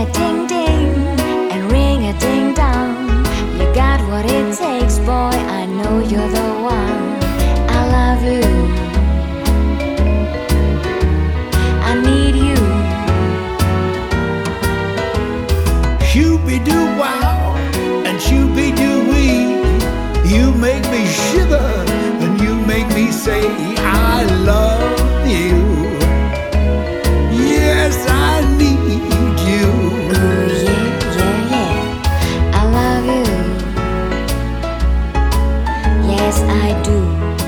a ding ding and ring a ding dong. You got what it takes, boy. I know you're the one. I love you. I need you. Shooby-doo wow and shooby-doo-wee. You make me shiver and you make me say I love you. Yes, I need you. Ooh, yeah, yeah, yeah. I love you. Yes, I do.